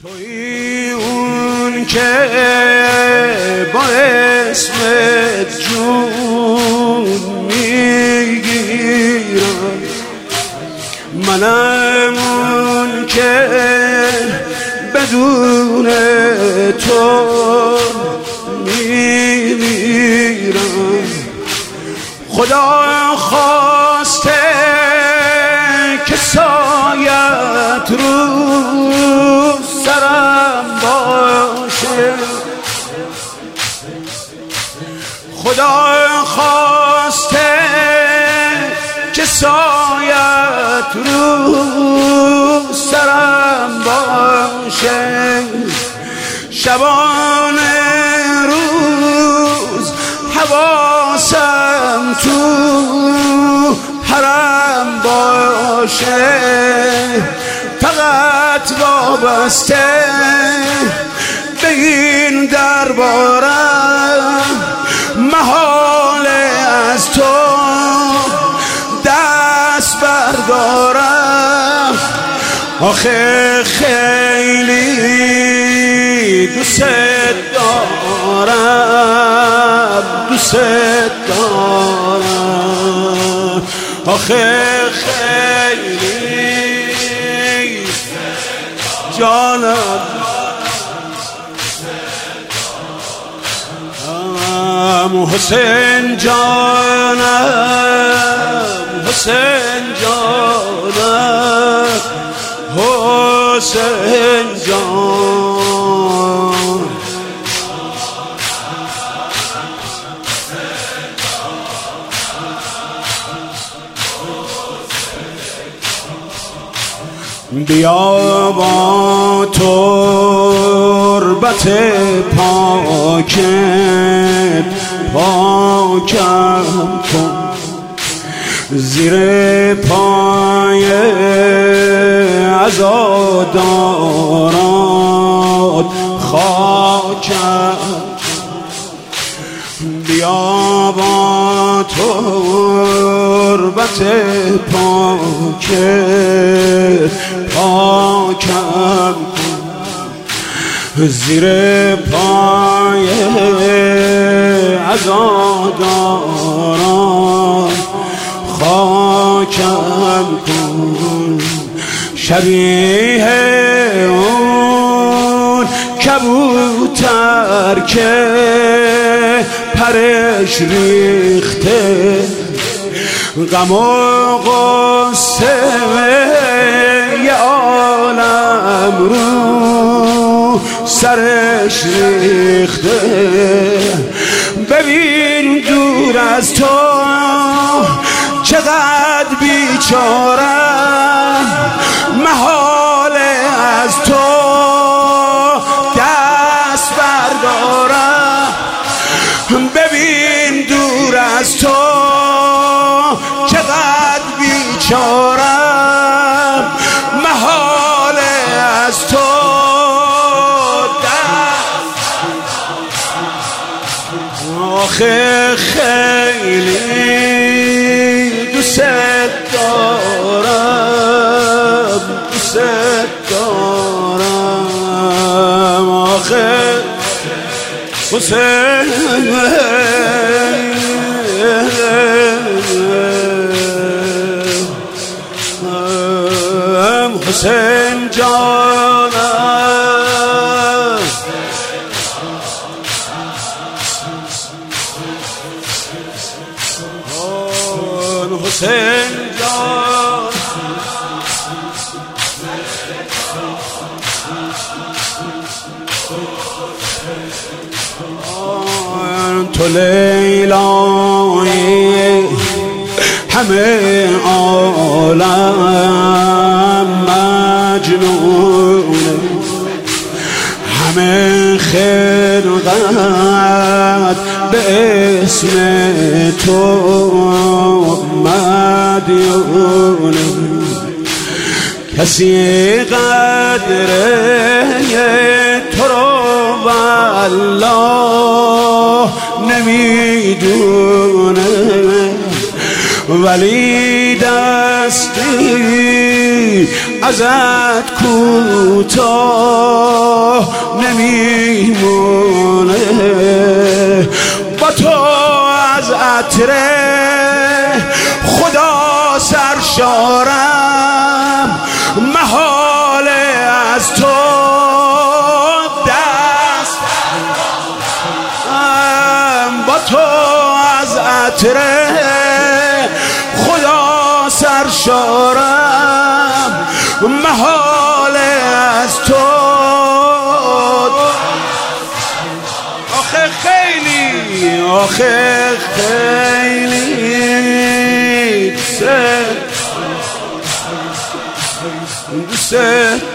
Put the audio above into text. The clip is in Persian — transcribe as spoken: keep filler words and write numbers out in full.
توی اون که با اسمت جون میگیرم، منم اون که بدون تو میمیرم. خدا خواسته که سایت رو سرم باشه، خدا خواسته که سایت رو سرم باشه. شبانه روز حواسم تو حرم باشه، فقط وابسته به این دربارم، محال از تو دست بردارم. آخه خیلی دوست دارم، دوست دارم. آخه خیلی جانم، حسین جانم، حسین جانم، حسین جان. بیا با تربت پاکت پاکم کن، زیر پای عزادارات خاکم. بیا با تربت پاکت پاکم کن، زیر پای عزاداران خاکم کن. شبیه اون کبوتر که پرش ریخته، غم و غصه یه عالم رو سرش ریخته. ببین دور از تو چقدر بیچارم، محال از تو دست بردارم. ببین دور از تو چقدر بیچارم، محال از تو دست. آخه خیلی دوست دارم، دوست دارم. آخه حسین حسین جانم، حسین جان. تو لیلای همه عالم مجنونه، همه خلقت به اسم تو مدیونه. کسی قدره تو رو والله نمیدونه، ولی دستی ازت کوتاه نمیمونه. با تو از عطر خدا سرشارم، محال از تو دست. با تو از عطر خدا سرشارم، محال از تو. آخه خیلی آخه خیلی دوست